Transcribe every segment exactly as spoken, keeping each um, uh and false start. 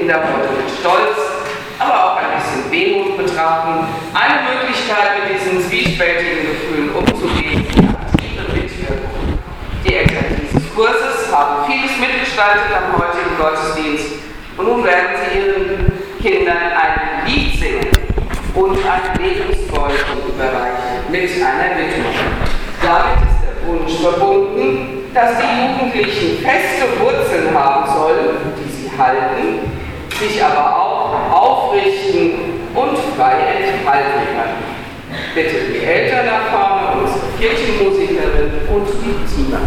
Kinder heute mit Stolz, aber auch ein bisschen Wehmut betrachten. Eine Möglichkeit, mit diesen zwiespältigen Gefühlen umzugehen, ist die aktive Mitwirkung. Die Eltern dieses Kurses haben vieles mitgestaltet am heutigen Gottesdienst und nun werden sie ihren Kindern ein Lied singen und eine Lebensbeutel überreichen mit einer Widmung. Damit ist der Wunsch verbunden, dass die Jugendlichen feste Wurzeln haben sollen, die sie halten, sich aber auch aufrichten und frei entfalten können. Bitte die Eltern nach vorne, unsere Kirchenmusikerin und die Tina.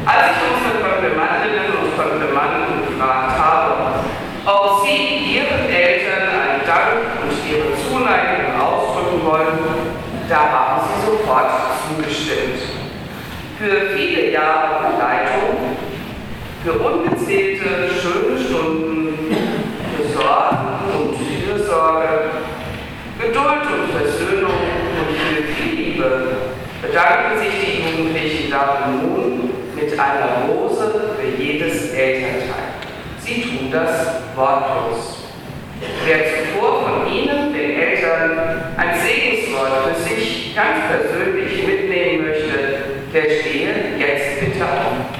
Als ich unsere Konfirmandinnen und Konfirmanden gefragt habe, ob sie ihren Eltern einen Dank und ihre Zuneigung ausdrücken wollen, da haben sie sofort zugestimmt. Für viele Jahre Begleitung, für ungezählte schöne Stunden, für Sorgen und Fürsorge, Geduld und Versöhnung und für viel Liebe bedanken sich die Jugendlichen darum nun mit einer Rose für jedes Elternteil. Sie tun das wortlos. Wer zuvor von Ihnen, den Eltern, ein Segenswort für sich ganz persönlich mitnehmen möchte, der stehe jetzt bitte auf.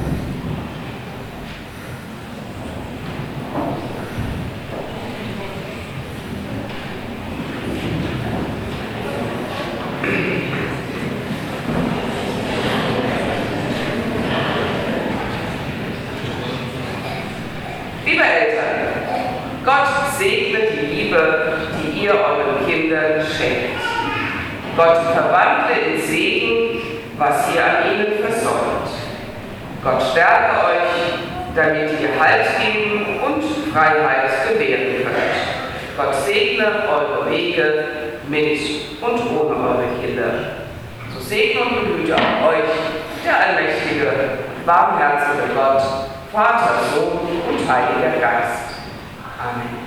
Liebe Eltern, Gott segne die Liebe, die ihr euren Kindern schenkt. Gott verwandle in Segen, was ihr an ihnen versäumt. Gott stärke euch, damit ihr Halt geben und Freiheit gewähren könnt. Gott segne eure Wege mit und ohne eure Kinder. So segne und behüte auch euch der allmächtige, barmherzige Gott, Vater, Sohn und Heiliger Geist. Amen.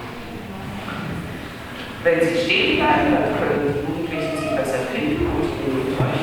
Wenn Sie stehen bleiben, dann können die Jugendlichen sich besser finden und gehen mit euch.